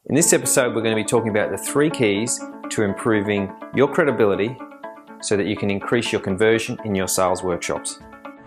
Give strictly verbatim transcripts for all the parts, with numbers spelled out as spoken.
In this episode, we're going to be talking about the three keys to improving your credibility so that you can increase your conversion in your sales workshops.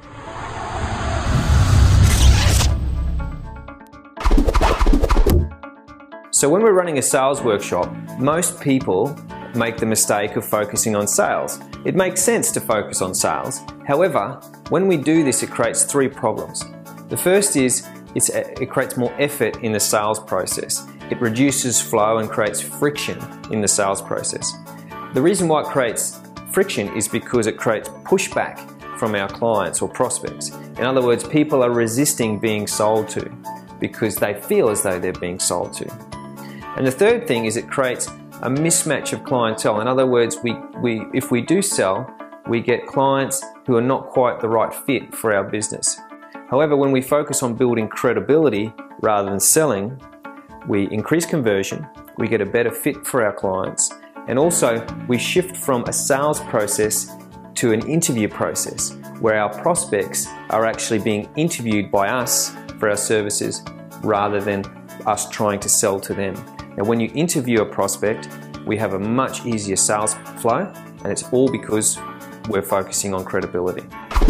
So when we're running a sales workshop, most people make the mistake of focusing on sales. It makes sense to focus on sales. However, when we do this, it creates three problems. The first is it's, it creates more effort in the sales process. It reduces flow and creates friction in the sales process. The reason why it creates friction is because it creates pushback from our clients or prospects. In other words, people are resisting being sold to because they feel as though they're being sold to. And the third thing is it creates a mismatch of clientele. In other words, we, we, if we do sell, we get clients who are not quite the right fit for our business. However, when we focus on building credibility rather than selling, we increase conversion, we get a better fit for our clients, and also we shift from a sales process to an interview process where our prospects are actually being interviewed by us for our services rather than us trying to sell to them. Now, when you interview a prospect, we have a much easier sales flow, and it's all because we're focusing on credibility.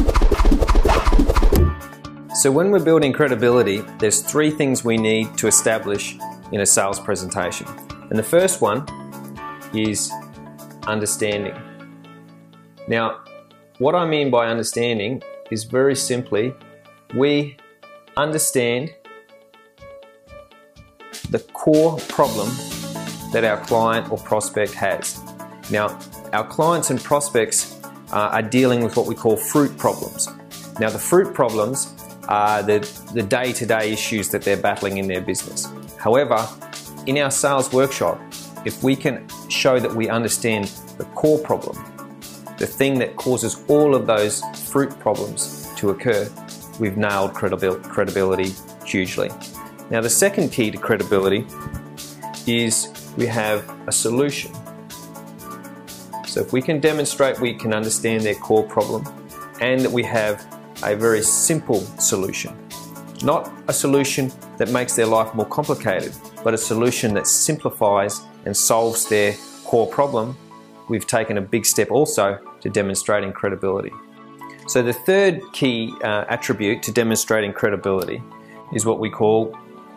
So when we're building credibility, there's three things we need to establish in a sales presentation. And the first one is understanding. Now, what I mean by understanding is very simply, we understand the core problem that our client or prospect has. Now, our clients and prospects uh, are dealing with what we call fruit problems. Now, the fruit problems are the, the day-to-day issues that they're battling in their business. However, in our sales workshop, if we can show that we understand the core problem, the thing that causes all of those fruit problems to occur, we've nailed credibil- credibility hugely. Now, the second key to credibility is we have a solution. So if we can demonstrate we can understand their core problem and that we have a very simple solution, not a solution that makes their life more complicated, but a solution that simplifies and solves their core problem, we've taken a big step also to demonstrating credibility. So the third key uh, attribute to demonstrating credibility is what we call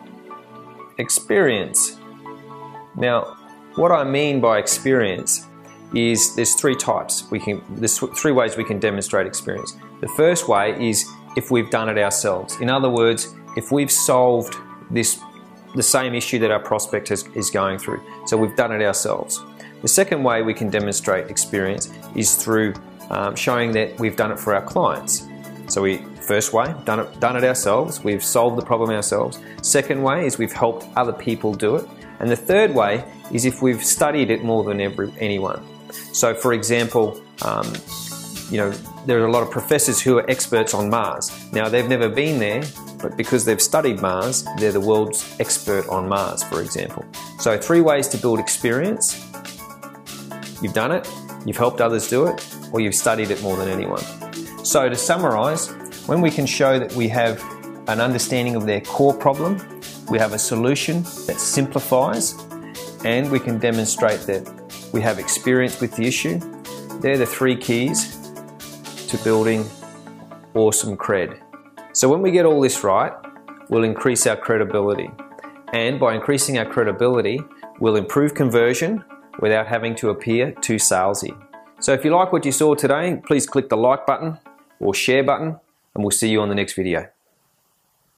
experience. Now, what I mean by experience is there's three types. We can, there's three ways we can demonstrate experience. The first way is if we've done it ourselves. In other words, if we've solved this, the same issue that our prospect has, is going through. So we've done it ourselves. The second way we can demonstrate experience is through um, showing that we've done it for our clients. So we, first way, done it, done it ourselves, we've solved the problem ourselves. Second way is we've helped other people do it. And the third way is if we've studied it more than every, anyone. So for example, um, you know, there are a lot of professors who are experts on Mars. Now, they've never been there, but because they've studied Mars, they're the world's expert on Mars, for example. So three ways to build experience. You've done it, you've helped others do it, or you've studied it more than anyone. So to summarize, when we can show that we have an understanding of their core problem, we have a solution that simplifies, and we can demonstrate that we have experience with the issue, they're the three keys to building awesome cred. So when we get all this right, we'll increase our credibility. And by increasing our credibility, we'll improve conversion without having to appear too salesy. So if you like what you saw today, please click the like button or share button, and we'll see you on the next video.